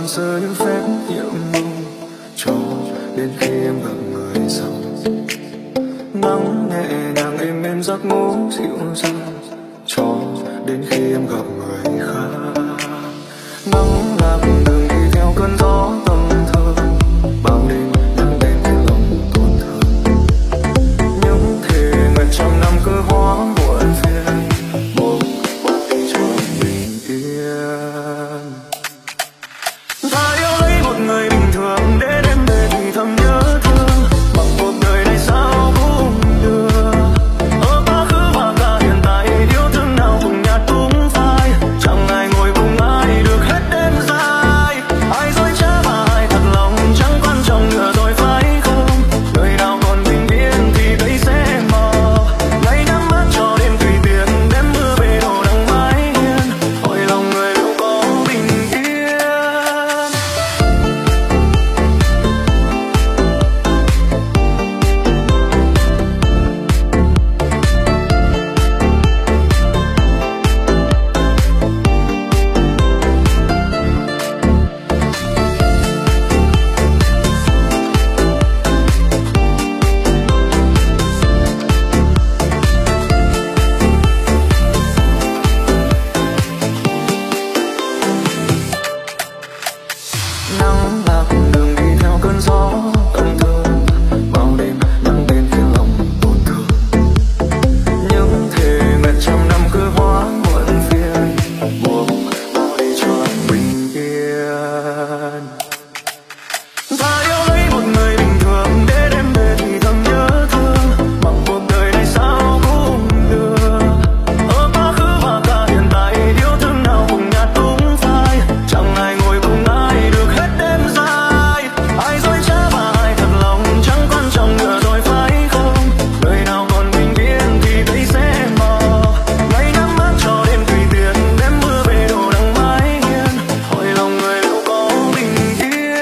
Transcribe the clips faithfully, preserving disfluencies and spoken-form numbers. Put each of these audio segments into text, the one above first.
ban sơ những phép nhiệm mong cho đến khi em gặp người sau. Nắng nhẹ nhàng êm êm giấc ngủ dịu dàng cho đến khi em gặp người khác. Nắng lạc đường đi theo cơn gió tâm thơ, bao đêm nắng đêm khiến lòng tổn thương. Những thề nguyện trăm năm cứ hóa muộn phiền, buộc bỏ đi cho bình yên. Ta yêu lấy một người bình thường để đêm về thì thầm nhớ thương, bằng cuộc đời này sao cũng được. Ở quá khứ và cả hiện tại yêu thương nào cùng nhạt cũng phai, chẳng ai ngồi cùng ai được hết đêm dài. Ai dối trá và ai thật lòng chẳng quan trọng nữa rồi phải không? Đời nào còn bình yên thì cây sẽ mờ, ngày nhắm mắt cho đêm tùy tiện, đêm mưa về đổ nắng mái hiên, hỏi lòng người liệu có bình yên. Nắng lạc đường đi theo cơn gió tâm thương, bao đêm nắng đêm khiến lòng tổn thương. Những thề nguyện trăm năm cứ hóa muộn phiền, buộc bỏ đi cho anh bình yên. Ta yêu lấy một người bình thường để đêm về thì thầm nhớ thương, bằng cuộc đời này sao cũng được. Ở quá khứ và cả hiện tại yêu thương nào cùng nhạt cũng phai, chẳng ai ngồi cùng ai được hết đêm dài. Ai dối trá và ai thật lòng chẳng quan trọng nữa rồi phải không? Đời nào còn bình yên thì cây sẽ mờ, ngày nhắm mắt cho đêm tùy tiện, đêm mưa về đổ nắng mái hiên, hỏi lòng người liệu có bình yên.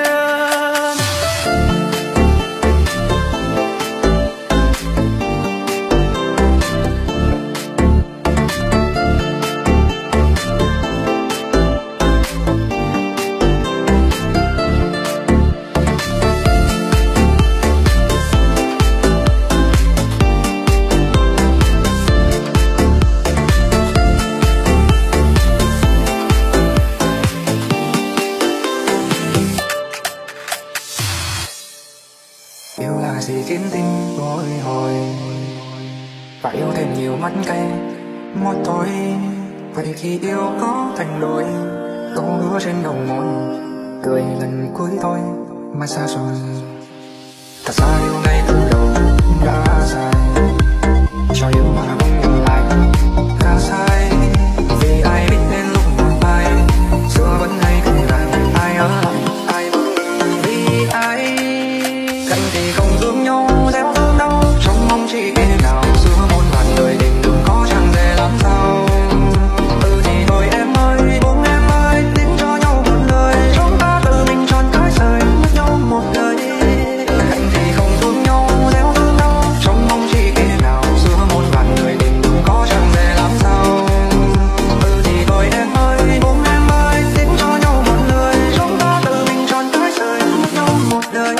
Yêu là gì khiến tim bồi hồi, và yêu thêm nhiều mắt cay một tối. Vậy khi yêu có thành đôi, câu hứa trên đầu môi, cười lần cuối thôi mà xa rồi. Thật ra yêu ngay từ đầu đã sai, cho yêu mà không nhìn lại khá sai. Vì ai biết đến lúc một ai xưa vẫn hay cười lại, ai ở lại ai vẫn vì ai. Cạnh thì không thương nhau gieo thương đau, trong mong chỉ khi nào xưa muôn vàn đời tình đừng có chẳng dễ làm sao. Ừ thì thôi em ơi, buông em ơi, tiếng cho nhau một lời, chúng ta tự mình chọn cái rời mất nhau một đời. Cạnh thì không thương nhau gieo thương đau, trong mong chỉ khi nào xưa muôn vàn đời tình đừng có chẳng dễ làm sao. Ừ thì thôi em ơi, buông em ơi, tiếng cho nhau một lời, chúng ta tự mình chọn cái rời mất nhau một đời.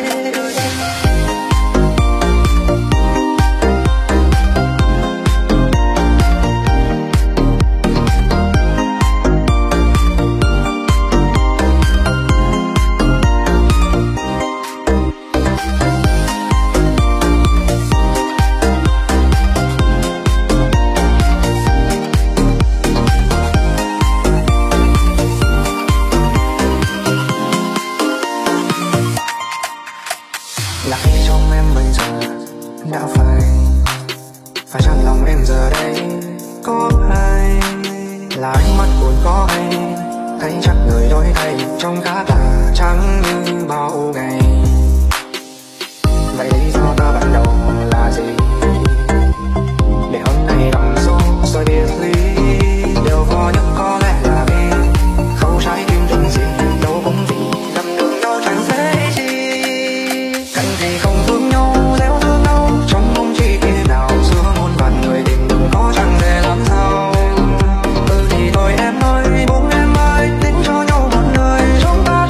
Là khi trong em bây giờ đã phải phải chăng lòng em giờ đây có ai, là ánh mắt buồn có hay thấy chắc người đổi thay trong khá tà trắng như bao ngày. Vậy lý do ta ban đầu là gì để hôm nay đậm số rồi biệt ly? Điều vô nhất có lẽ là vì không trái tim tình gì đâu cũng vì dặm đường đâu chẳng dễ chi. Cạnh thì không thương nhau gieo thương đau, trong mong chỉ khi nào xưa muôn vàn người tình đừng có chẳng dễ làm sao. Ừ thì thôi em ơi, buông em ơi, tính cho nhau một đời, chúng ta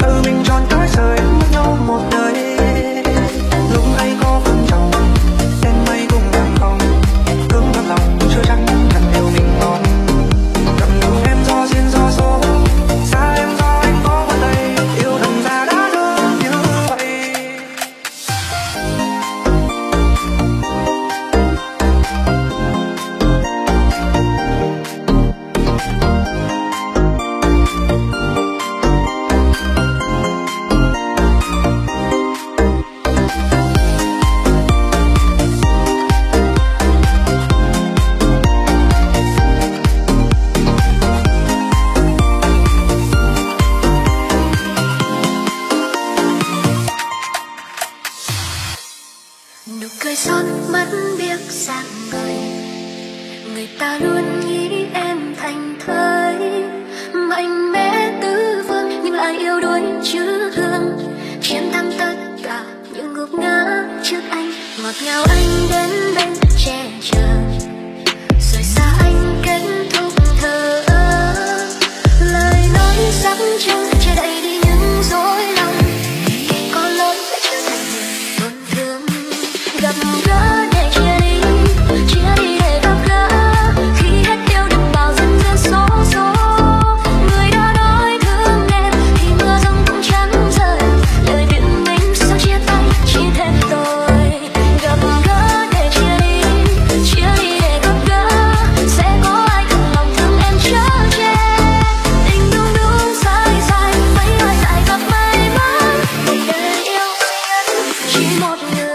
người yêu đuối chữ hương, chiến thắng tất cả những gục ngã trước anh. Ngọt ngào anh đến bên che chở, rồi xa anh kết thúc thở. Lời nói sắc trăng che đậy đi những dối lòng, kể có lỗi lại trở thành người tổn thương. Gặp gỡ để chia đi, chia đi để gặp gỡ, khi hết yêu đừng bảo dần dần số số. Người đã nói thương em thì mưa rông cũng chẳng rơi, lời biện minh sao chia tay chỉ thêm tôi. Gặp gỡ để chia đi, chia đi để gặp gỡ, sẽ có ai thật lòng thương em chở che. Tình đúng đúng sai sai, mấy ai lại gặp may mắn, một đời yêu duyên chỉ một người.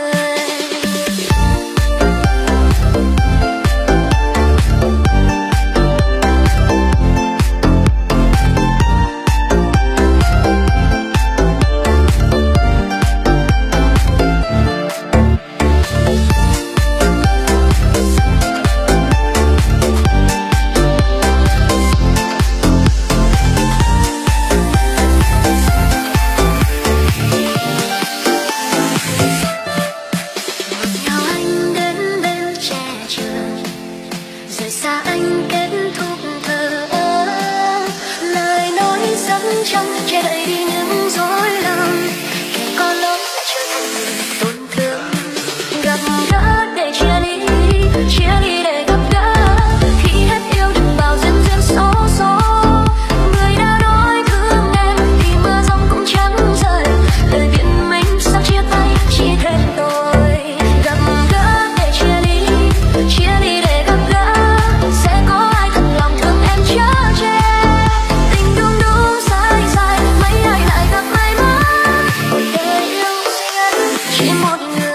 Ngọt ngào anh đến bên che chở, rời xa anh kết thúc thở. Lời nói dẫn trăng che đậy đi những dối lòng, kẻ có lỗi lại trở thành người tổn thương. Gặp gỡ để chia ly, chia ly để gặp gỡ, khi hết yêu đừng bảo duyên duyên số số. Người đã nói thương em thì mưa rông cũng chẳng rơi, lời biện minh sao chia tay chỉ thêm tôi. Gặp gỡ để chia ly, chia ly để gặp gỡ, sẽ có ai thật lòng thương em chở che. Tình đúng đúng sai sai, mấy ai lại gặp may mắn, một đời yêu duyên chỉ một người.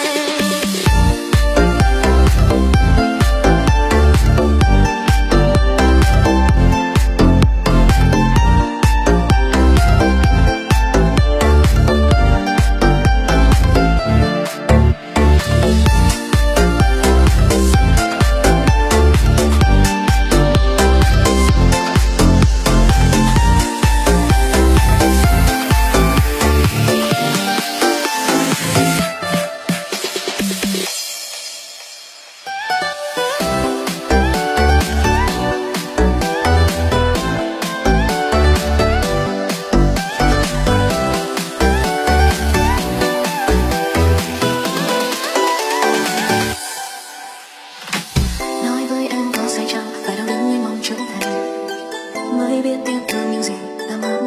Nói với em có sai chăng, phải đau đớn như mong trưởng thành, mới biết yêu thương những gì đã mất.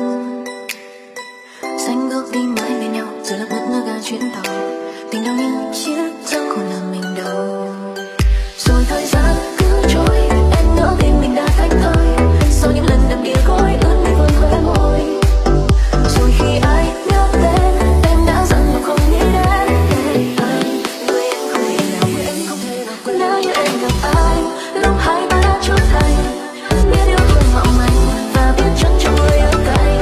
Xanh bước đi mãi bên nhau, rồi lặng ngất ngơ ga chuyến tàu, tình đâu như chiếc giấc còn làm mình đau. Rồi thời gian cứ trôi, em ngỡ tim mình đã thành thơi, sau những lần đêm kia gối ướt đi vơi khóe môi. Rồi khi ai nhớ tên em đã dặn mà không nghĩ đến anh, người em không thể nào quên, không thể nào quên. Nếu như em gặp ai lúc hai ta đã trưởng thành, biết yêu thương mong manh và biết trân trọng người ở cạnh,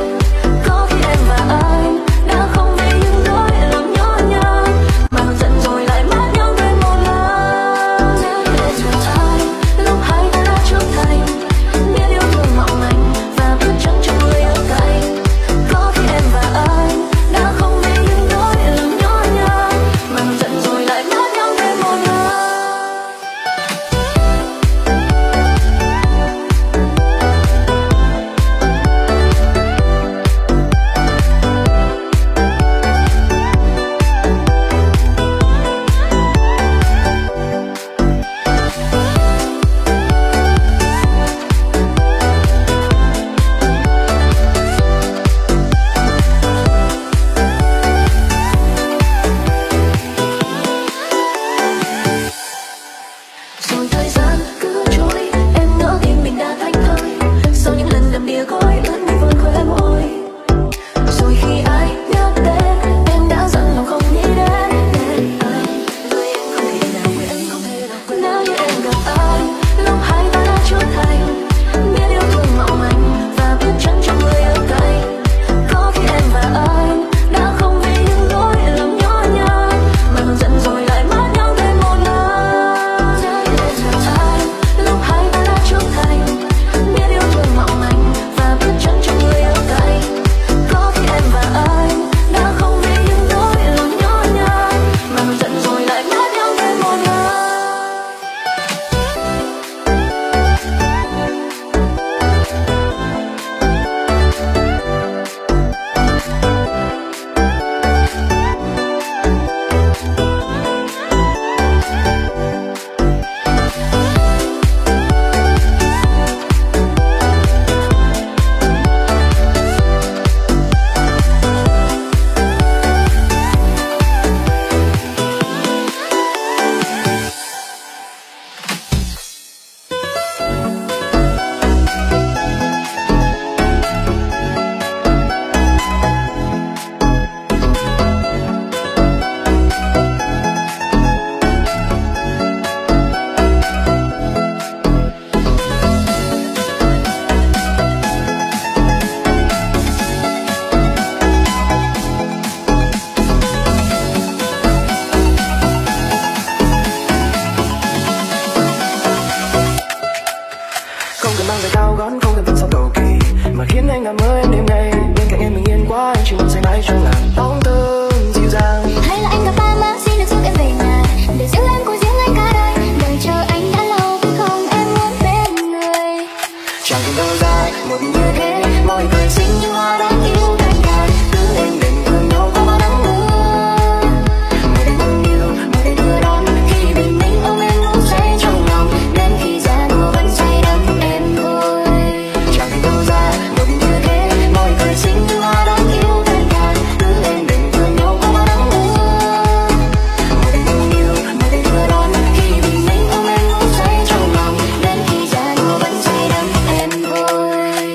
dài một như thế, môi cười xinh như hoa đáng yêu cánh cài, cứ êm đềm thương nhau qua bao nắng mưa. Mời đến nâng niu, mời đến đưa đón, khi bình minh ôm em ngủ say trong lòng, đến khi già nua vẫn say đắm em thôi. Chẳng đâu ra một như thế, môi cười xinh như hoa đáng yêu cánh cài, cứ êm đềm thương nhau qua bao nắng mưa. Mời đến nâng niu, mời đến đưa đón, khi bình minh ôm em ngủ say trong lòng, đến khi già nua vẫn say đắm em thôi.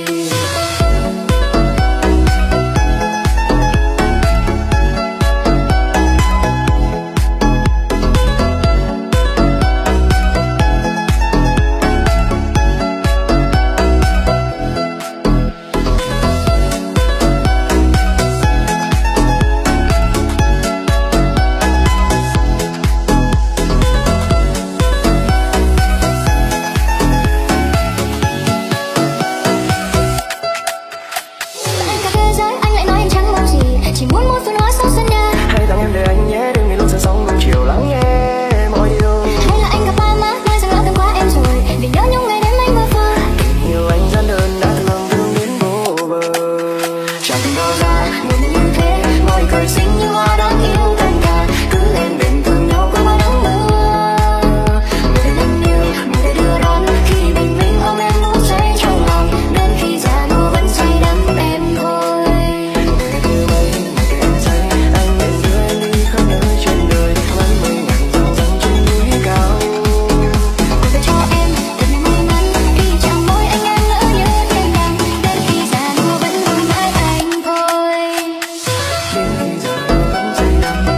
Anh cả thế giới anh lại nói em chẳng mong gì, chỉ muốn một phần hoa sau sân nhà. Hãy tặng em để anh nhé, đừng vì luôn sẽ sống cùng chiều lắng nghe mọi điều. Hay là anh gặp ba má nói rằng đã từng qua em rồi, vì nhớ những ngày đêm anh bơ vơ. Nhiều anh gian đơn đã thương thương đến vô bờ. Chẳng đâu ra một như thế, môi cười xinh như hoa đáng yêu cánh cài, cứ êm đềm thương nhau qua bao nắng mưa. Mưa đến nâng niu, mưa đưa đón, khi bình minh ôm em ngủ say trong lòng, đến khi già nua vẫn say đắm em thôi. Từ bay, từ em say, anh nguyện đưa em đi khắp nơi trên đời, vẫn mây ngàn dòng dòng trên núi cao. Để cho em thật may mắn, khi chạm môi anh em ngỡ như thiên đàng, đến khi già nua vẫn luôn mãi anh thôi. Đến khi giờ vẫn say đắm em thôi.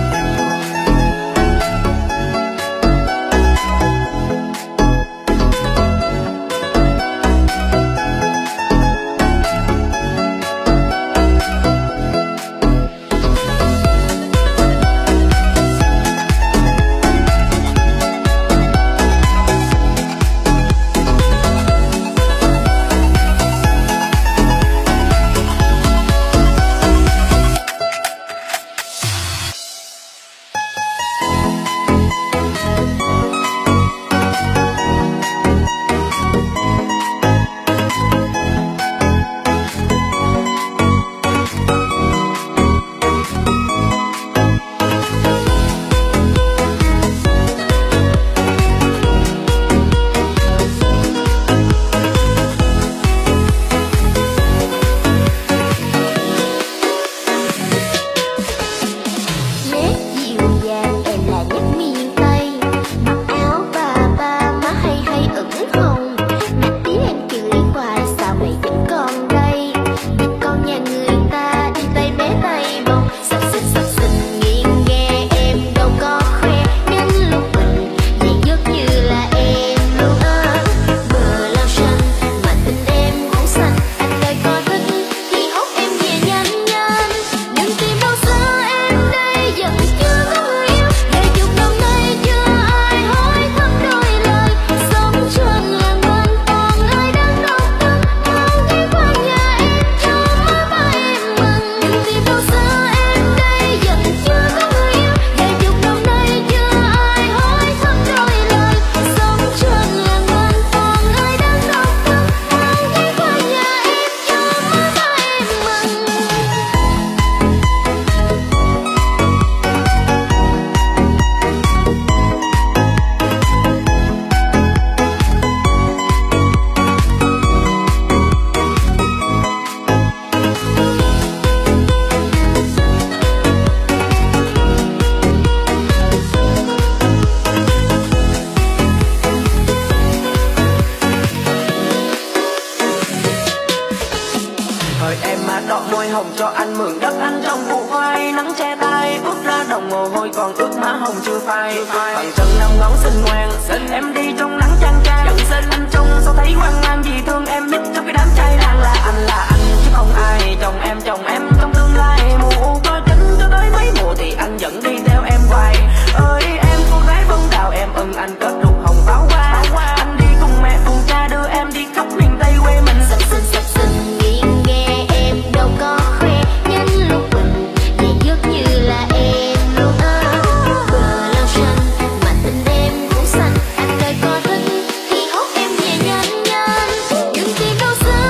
Nét dịu dàng em là nét miền Tây, mặc áo bà ba má hay hay ửng hồng, nét tiếng em cười hoài sao mày vẫn còn đây. Biết con nhà người ta đi tay bé tay bồng, sắp xinh sắp xinh nghiêng nghe em đâu có khoe, nhân lúc mình vậy giấc như là em luôn á. Bờ lao xanh mà tình em cũng xanh, anh đời có thích thì hốt em về nhanh nhanh, đừng tìm đâu xa em đây vẫn chưa có người yêu, vài chục năm nay chưa ai hỏi thăm đôi lời, sống trên làng bên còn ai đang đau tâm, bao ngày qua nhà em cho má ba em mừng. Đừng tìm đâu xa em đây vẫn chưa có người yêu, vài chục năm nay chưa ai hỏi thăm đôi lời, sống trên làng bên còn ai đang đau tâm, bao ngày qua nhà em cho má ba em mừng. Hỡi em má đọ môi hồng cho anh mượn đất anh trong vụ vai, nắng che tay ướt ra đồng mồ hôi còn ướt má hồng chưa phai. Bằng chân năm ngón xinh ngoan, em đi trong nắng chang chang, giận xin anh trông sao thấy hoang mang, vì thương em mít trong cái đám trai đang là anh là anh chứ không ai. Chồng em chồng em trong tương lai, mùa u có trứng cho tới mấy mùa thì anh vẫn đi theo em hoài. Ơi em cô gái bông đào em ưng anh kết ruột hồng pháo hoa, anh đi cùng mẹ cùng cha đưa em đi khắp miền Tây quê mình. Sắp xinh sắp xinh nghiêng nghe em đâu có khoe, nhân lúc mình vậy giấc như là em luôn á. Bờ lao xanh mà tình em cũng xanh, anh đời có thích thì hốt em về nhanh nhanh, đừng tìm đâu xa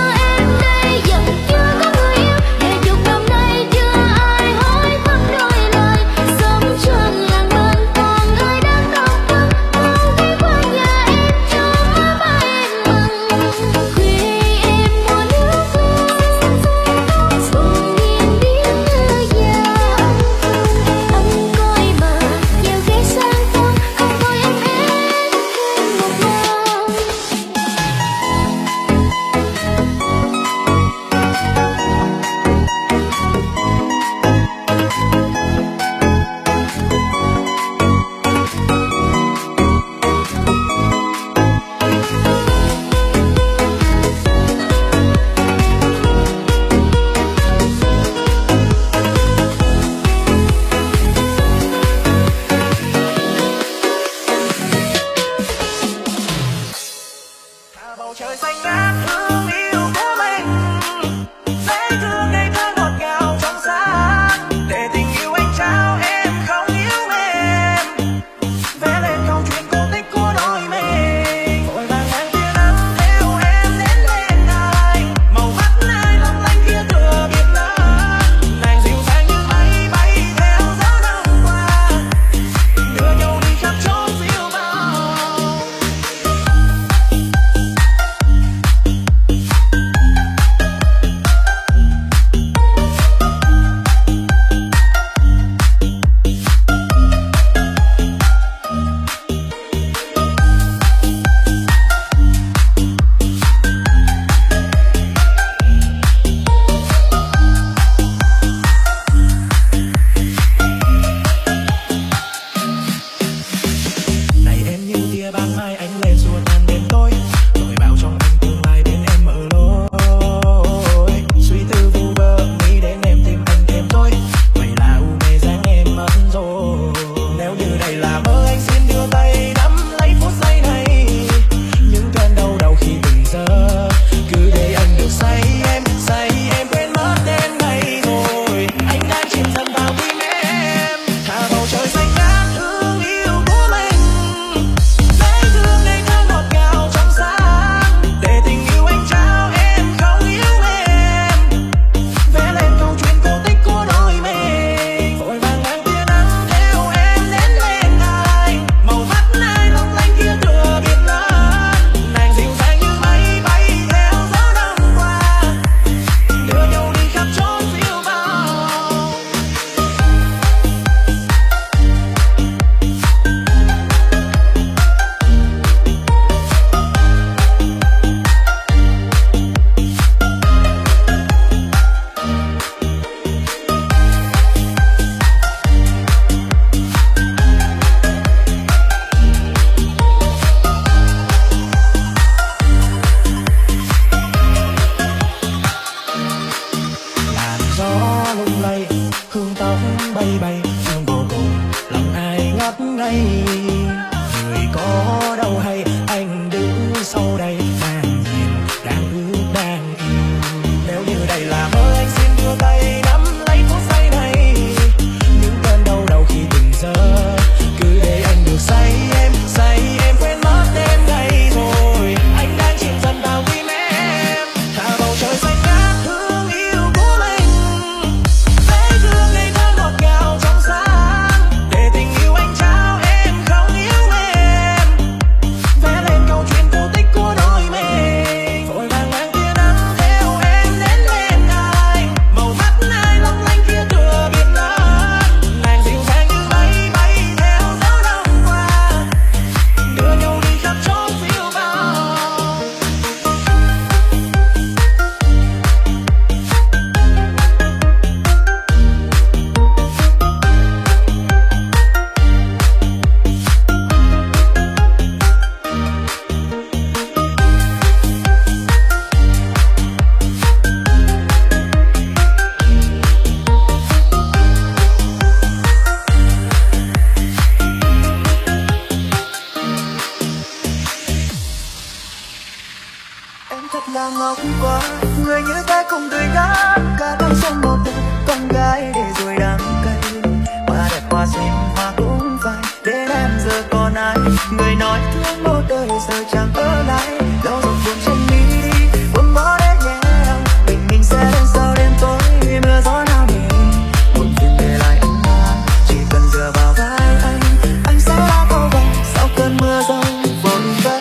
người như thế cùng người gác cả thanh xuân một đời. Con gái để rồi đắng cay, hoa đẹp hoa xinh hoa cũng phai. Đến em giờ còn ai, người nói thương một đời giờ chẳng ở lại. Lâu rồi buồn trên mi đi, buông bỏ để nhẹ lòng. Mình mình sẽ đến sau đêm tối mưa gió nào nhẹ. Buồn phiền để lại anh mang, chỉ cần dựa vào vai anh, anh sẽ đã vô vọng sau cơn mưa giông vội vã.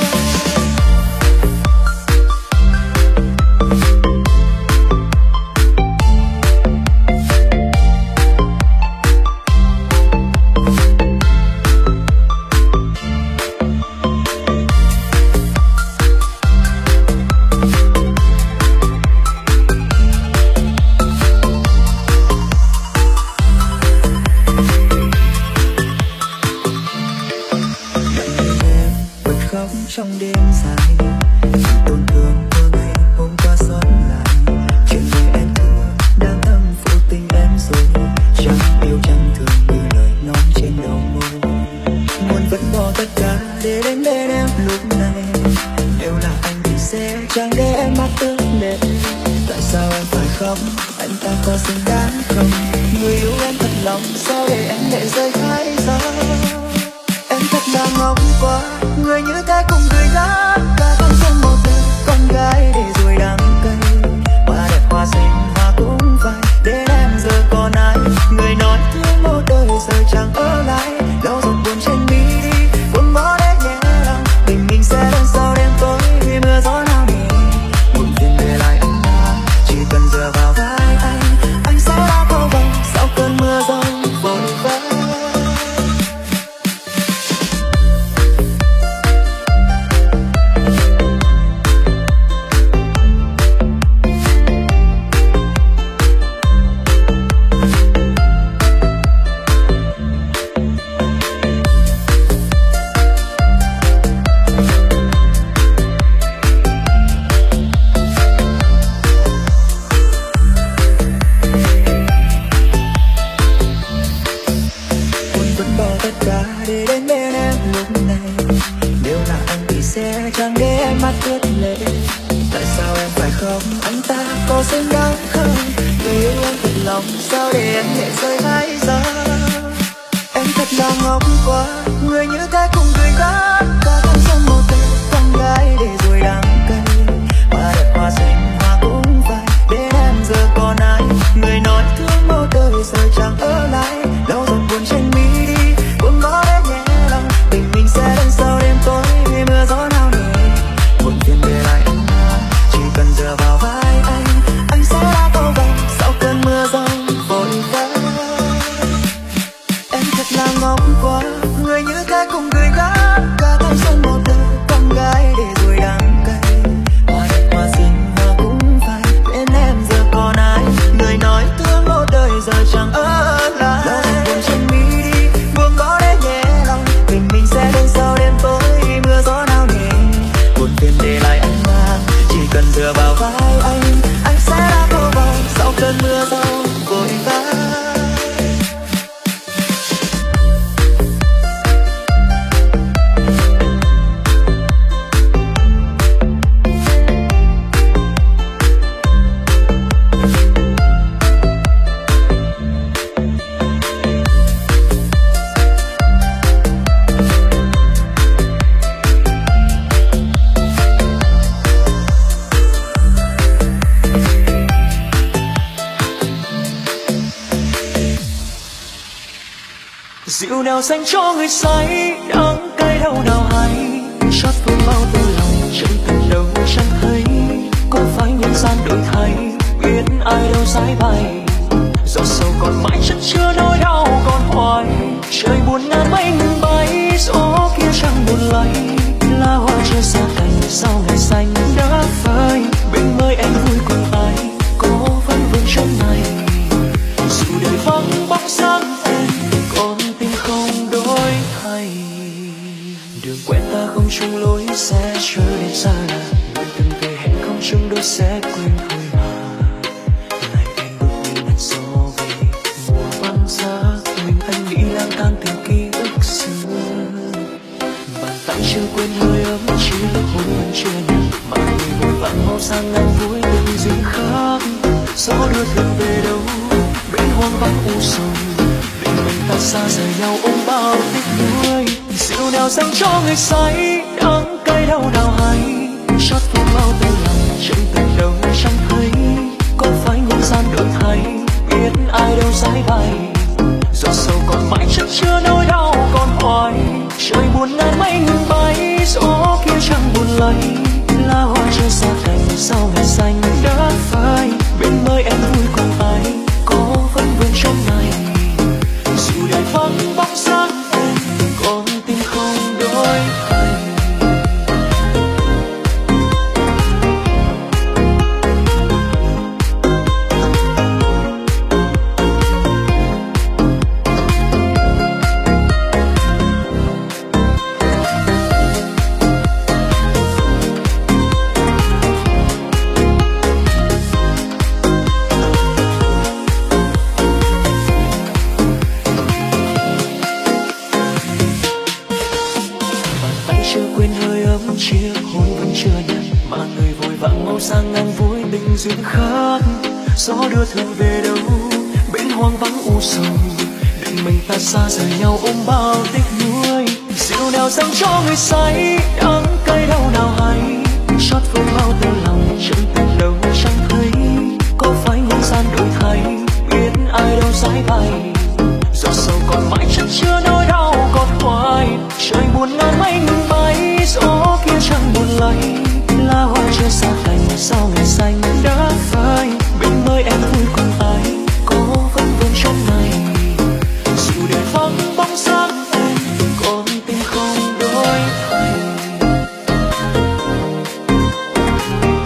Trong đêm dài tổn thương của ngày hôm qua xót lại. Chuyện người em thương đang thầm vô tình em rồi. Chẳng yêu chẳng thương như lời nói trên đầu môi. Muốn vẫn bỏ tất cả để đến bên em lúc này. Nếu là anh thì sẽ chẳng để em mắt ướt lệ. Tại sao em phải khóc, anh ta có xứng đáng không? Người yêu em thật lòng, sao để em lệ rơi hai gió. Em thật là ngốc quá, người như thế cùng người gác cả thanh xuân một đời. Con gái để rồi đắng cay, hoa đẹp hoa xinh hoa cũng phai. Đến em giờ còn ai, người nói thương một đời giờ chẳng ở lại. Lâu rồi buồn trên mi đi, buông bỏ để nhẹ lòng. Mình mình sẽ đến sau đêm tối mưa gió nào nhẹ. Buồn phiền để lại anh mang, chỉ cần dựa vào vai anh, anh sẽ đã vô vọng sau cơn mưa giông vội vã. Để đến bên em lúc này, nếu là anh thì sẽ chẳng để em mắt ướt lệ. Tại sao em phải khóc, anh ta có xứng đáng không? Người yêu em thật lòng, sao để em lệ rơi hai gió. Em thật là ngốc quá, người như thế cùng người gác cả thanh xuân một đời. Con gái để rồi đắng cay, hoa đẹp hoa xinh hoa cũng phai. Đến em giờ còn ai, người nói thương một đời giờ chẳng ở lại. Lâu rồi buồn trên mi đi, buông bỏ để nhẹ lòng. Tình mình sẽ đến sau đêm tối mưa gió nào nhẹ. Buồn phiền để lại anh mang, chỉ cần dựa vào vai anh, anh sẽ đã vô vọng sau cơn mưa giông vội vã. Em thật là ngốc quá, người như thế cùng người gác cả thanh xuân một đời. Con gái để rồi đắng cay, hoa đẹp hoa xinh hoa cũng phai. Bên em giờ còn ai, người nói thương một đời giờ chẳng ở lại. Lâu rồi buồn trên mi đi, buông bỏ để nhẹ lòng. Mình mình sẽ đến sau đêm tối mưa gió nào nhẹ. Buồn phiền để lại anh mang, chỉ cần dựa vào vai anh, anh sẽ đã vô vọng sau cơn mưa giông vội vã. Rượu nào dành cho người say, đắng cay đau nào hay. Xót phương bao tư lòng, chân tình đâu chẳng thấy. Có phải nhân gian đổi thay, biết ai đâu sái bay. Gió sâu còn mãi chất chứa nỗi đau còn hoài. Trời buồn ngàn mây ngừng bay, gió kia chẳng buồn lay. Lá hoa chưa xa cành, sau ngày xanh đã phai. Bên môi em vui cùng ai, có vẫn vương trong này. Dù đời vắng bóng dáng em, còn tim không đổi thay. Đường quen ta không chung lối, sẽ trở đến xa lạ. Người từng về hẹn không chung đôi sẽ quên thôi mà. Lại bên đột nhiên đặt gió về mùa băng giá. Mình anh nghĩ lang thang tìm ký ức xưa. Bàn tay chưa quên hơi ấm, chỉ là hôn vẫn chưa nhận. Mà người một vàng màu sang ngang vui tình duyên khác. Gió đưa thuyền về đâu bên hoang vắng u sầu, định mình ta xa rời nhau ôm bao tiếc nuối. Rượu nào dành cho người say đắng cay đau nào hay, chót phương bao tơ lòng chân tình đâu chẳng thấy. Có phải nhân gian đổi thay biết ai đâu giải bày, giọt sầu còn mãi chất chứa nỗi đau còn hoài. Trời buồn ngàn mây ngừng bay, gió kia chẳng buồn lấy. Lá hoa rơi xa cành sau ngày xanh đã phai, bên nơi em vui cùng ai có vẫn vương trong này. Dù đời vắng bóng dáng em còn tim không đổi thay. Chiếc hôn vẫn chưa nhận mà người vội vàng mau sang ngang vui tình duyên khác. Gió đưa thương về đâu bên hoang vắng u sầu, định mình ta xa rời nhau ôm bao tiếc nuối. Rượu nào dành cho người say đắng cay đau nào hay, chót phương bao tơ lòng chân tình đâu chẳng thấy. Có phải nhân gian đổi thay biết ai đâu giải bày, giọt sầu còn mãi chất chứa nỗi đau còn hoài. Trời buồn ngàn mây ngừng bay, gió kia chẳng buồn lấy. Lá hoa chưa xa cành sau ngày xanh đã phai, bên nơi em vui cùng ai có vẫn vương trong này. Dù đời vắng bóng dáng em còn tim không đổi thay.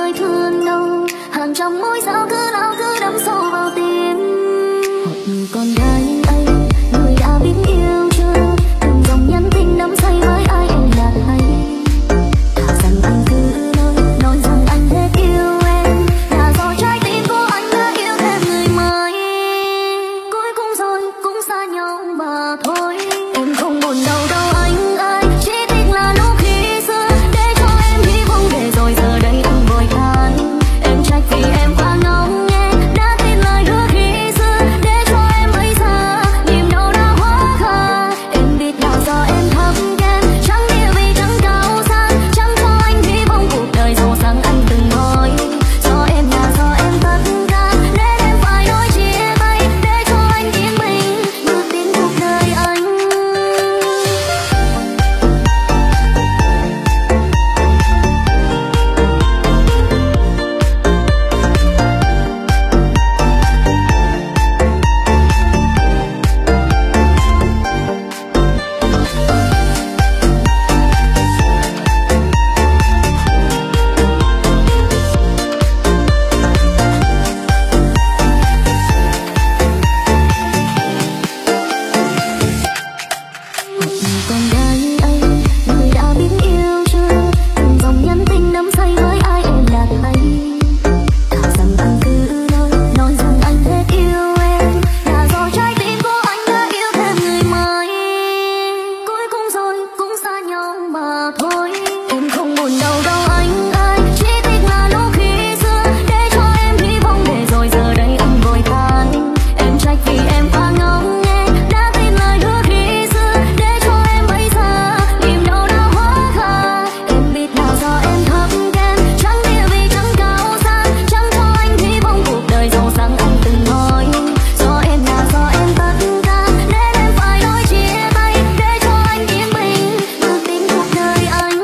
ai thương đâu, hàng trăm mối sao cứ lao cứ đâm sâu vào tim. Một con gái ấy, người đã biết yêu chưa, từng dòng nhắn tin đắm say với ai em đã thấy. Thà rằng anh cứ nói, nói rằng anh hết yêu em, là do trái tim của anh đã yêu thêm người mới. Cuối cùng rồi cũng xa nhau mà thôi. Em không buồn đâu đâu anh ơi, chỉ tiếc là lúc khi xưa để cho em hy vọng để rồi giờ đây anh vội than. Em trách vì em quá ngốc nghếch, đã tin lời hứa khi xưa để cho em bây giờ niềm đau đã hóa khờ. Em biết là do em thấp kém, chẳng địa vị chẳng cao sang, chẳng cho anh hy vọng cuộc đời giàu sang anh từng nói. Do em là do em tất cả nên em phải nói chia tay để cho anh yên bình bước đến cuộc đời anh. Con gái ấy, người đã biết yêu chưa, từng dòng nhắn tin đắm say với ai em đã thấy. Thà rằng anh cứ nói, nói rằng anh hết yêu em, là do trái tim của anh đã yêu thêm người mới. Cuối cùng rồi cũng xa nhau mà thôi. Em không buồn đâu đâu anh ơi, chỉ tiếc là lúc khi xưa để cho em hy vọng để rồi giờ đây anh vội than. Em trách vì em quá ngốc nghếch, đã tin lời hứa khi xưa để cho em bây giờ niềm đau đã hóa khờ. Em biết là do em thấp kém, chẳng địa vị chẳng cao sang, chẳng cho anh hy vọng cuộc đời giàu sang anh từng nói. Do em là do em tất cả nên em phải nói chia tay để cho anh yên bình bước đến cuộc đời anh.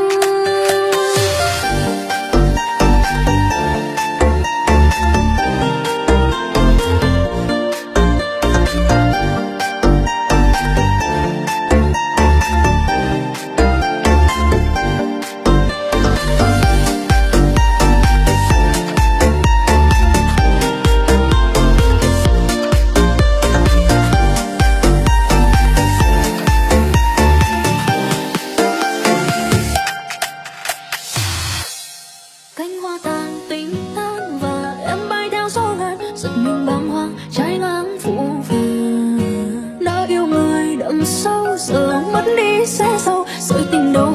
Cánh hoa tàn tình tan và em bay theo gió ngàn, giật mình bàng hoàng trái ngang phủ phiền. Đã yêu người đậm sâu giờ mất đi sẽ sâu, rồi tình đầu